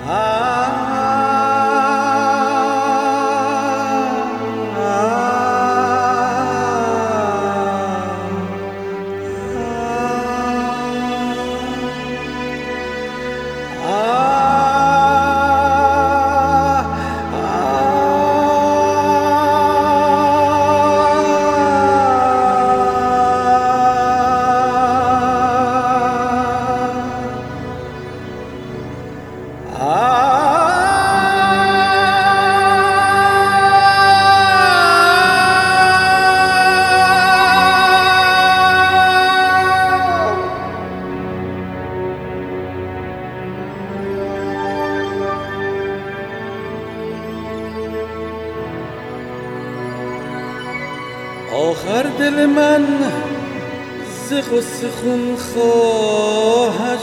آخر دل من ز غصه خون خواهد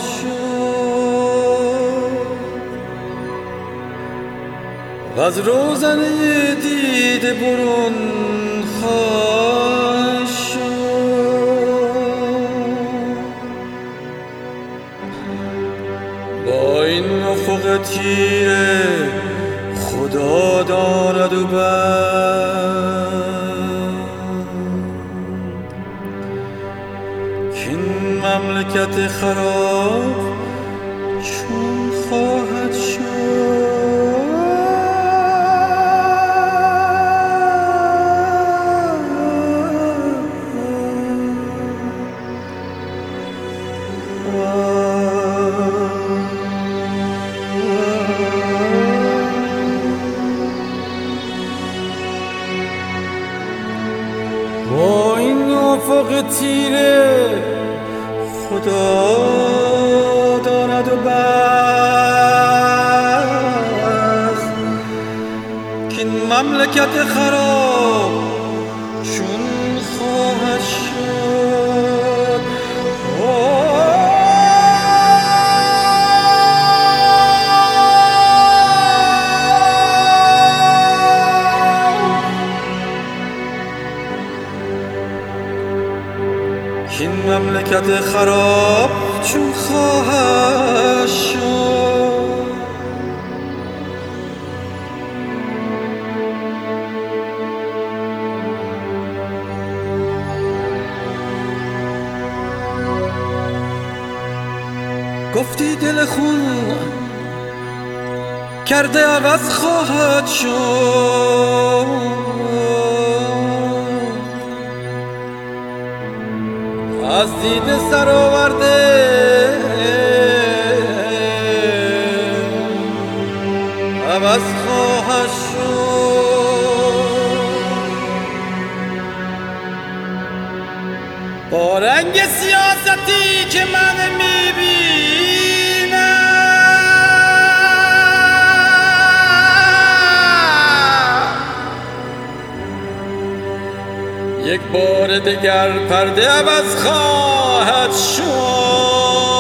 شد و از روزنه دیده برون خواهد شد. با این افق تیره خدا دارد و این مملکت خراب چون خواهد شد. با این افق تیره خدا دارد و بس که این مملکت خراب چون خواهد شد. این مملکت خراب چون خواهد شد. گفتی دل خون کرده عوض خواهد شد. از دیده سر آورده عوض خواهد شد. با رنگ سیاستی که من میبینم یک بار دیگر پرده عوض خواهد شد.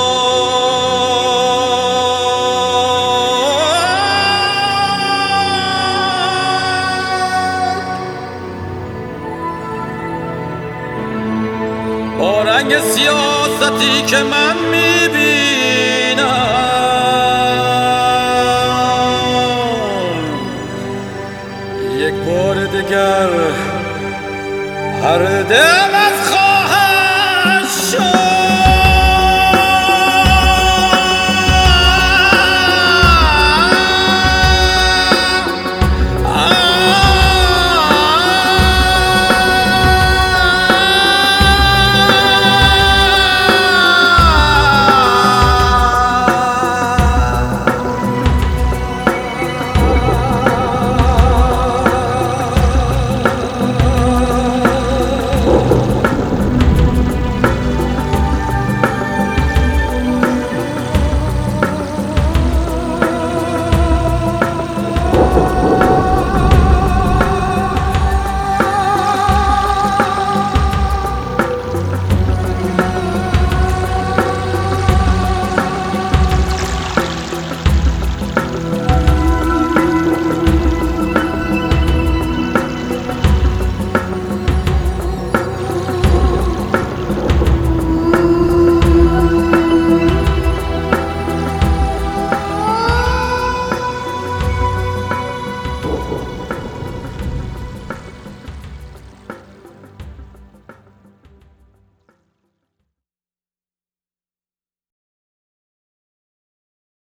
با رنگ سیاستی که من میبینم یک بار دیگر پرده